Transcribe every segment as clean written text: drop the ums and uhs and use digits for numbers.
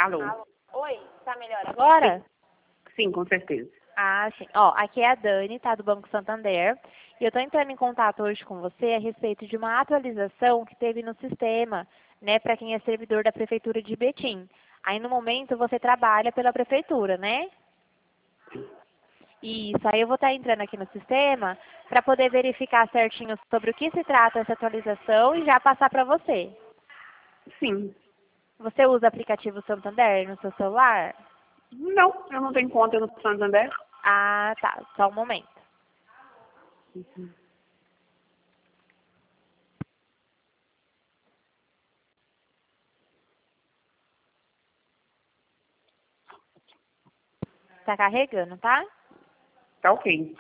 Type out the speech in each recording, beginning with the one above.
Alô? Alô? Oi, tá melhor agora? Sim, com certeza. Ah, sim. Ó, aqui é a Dani, tá, do Banco Santander. E eu tô entrando em contato hoje com você a respeito de uma atualização que teve no sistema, né, para quem é servidor da Prefeitura de Betim. Aí, no momento, você trabalha pela Prefeitura, né? Isso, aí eu vou estar entrando aqui no sistema para poder verificar certinho sobre o que se trata essa atualização e já passar para você. Sim. Você usa o aplicativo Santander no seu celular? Não, eu não tenho conta no Santander. Ah, tá. Só um momento. Tá carregando, tá? Tá ok.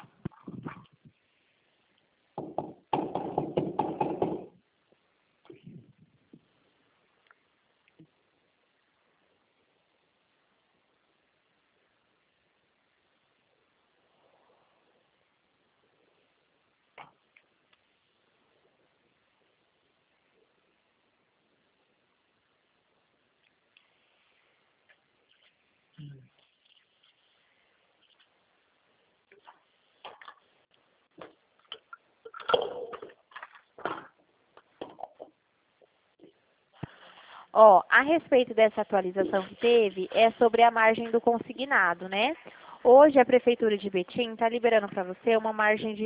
Ó, a respeito dessa atualização que teve, é sobre a margem do consignado, né? Hoje a Prefeitura de Betim está liberando para você uma margem de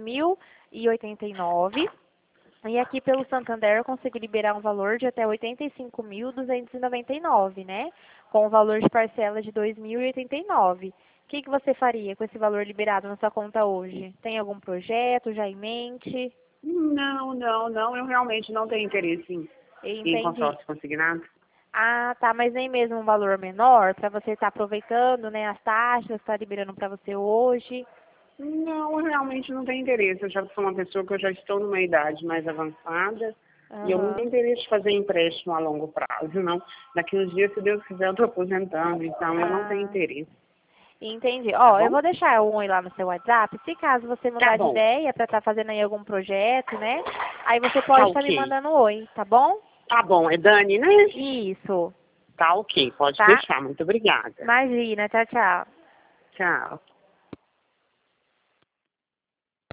2.089. E aqui pelo Santander eu consigo liberar um valor de até 85.299, né? Com o valor de parcela de 2.089. O que você faria com esse valor liberado na sua conta hoje? Tem algum projeto já em mente? Não, eu realmente não tenho interesse em Entendi. consórcio consignado. Ah, tá, mas nem mesmo um valor menor para você estar aproveitando, né, as taxas, está liberando para você hoje. Não, eu realmente não tenho interesse. Eu já sou uma pessoa que eu já estou numa idade mais avançada e eu não Aham. tenho interesse de fazer empréstimo a longo prazo, não. Daqui uns dias, se Deus quiser, eu estou aposentando, então eu não tenho Ah, interesse, entendi. tá Ó, eu bom? vou deixar um oi lá no seu WhatsApp, se caso você Tá mudar de bom, ideia para estar fazendo aí algum projeto, né? Aí você pode tá estar me ok. mandando um oi, tá bom? Tá bom, é Dani, né? Isso, Tá ok, pode tá? deixar. Muito obrigada. Imagina, tchau, tchau. Tchau.